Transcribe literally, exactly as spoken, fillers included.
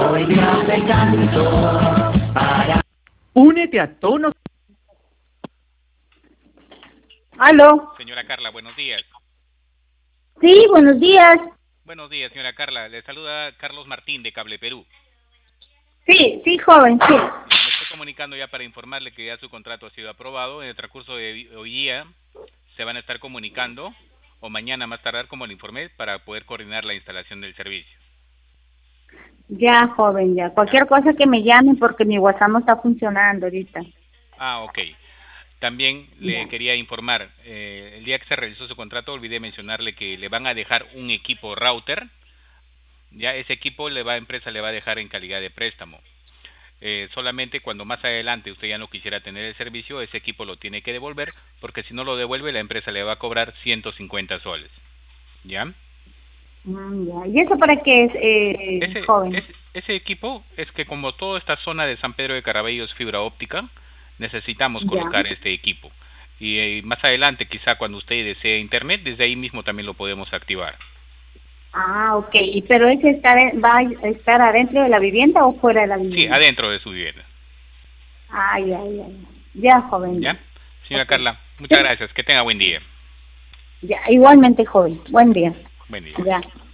Hoy día te canto para... Únete a Tono. Aló. Señora Carla, buenos días. Sí, buenos días. Buenos días, señora Carla. Le saluda Carlos Martín de Cable Perú. Sí, sí, joven, sí. Me estoy comunicando ya para informarle que ya su contrato ha sido aprobado. En el transcurso de hoy día se van a estar comunicando, o mañana más tardar, como le informé, para poder coordinar la instalación del servicio. Ya, joven, ya. Cualquier ¿Ya? cosa que me llamen porque mi WhatsApp no está funcionando ahorita. Ah, ok. También le Ya. quería informar, eh, el día que se realizó su contrato olvidé mencionarle que le van a dejar un equipo router. Ya ese equipo le va a empresa le va a dejar en calidad de préstamo. Eh, solamente cuando más adelante usted ya no quisiera tener el servicio, ese equipo lo tiene que devolver, porque si no lo devuelve la empresa le va a cobrar ciento cincuenta soles. ¿Ya? Mm, ya. ¿Y eso para qué es, eh, Ese, joven? ese, ese equipo es que como toda esta zona de San Pedro de Carabello es fibra óptica, necesitamos Ya. colocar este equipo. Y eh, más adelante, quizá cuando usted desee internet, desde ahí mismo también lo podemos activar. Ah, ok. ¿Y pero ese está, va a estar adentro de la vivienda o fuera de la Sí, vivienda? adentro de su vivienda. Ay, ay, ay. Ya, joven, ya. ¿Ya? Señora Ok. Carla, muchas Sí. gracias. Que tenga buen día. Ya, igualmente, joven. Buen día. Buen día. Ya.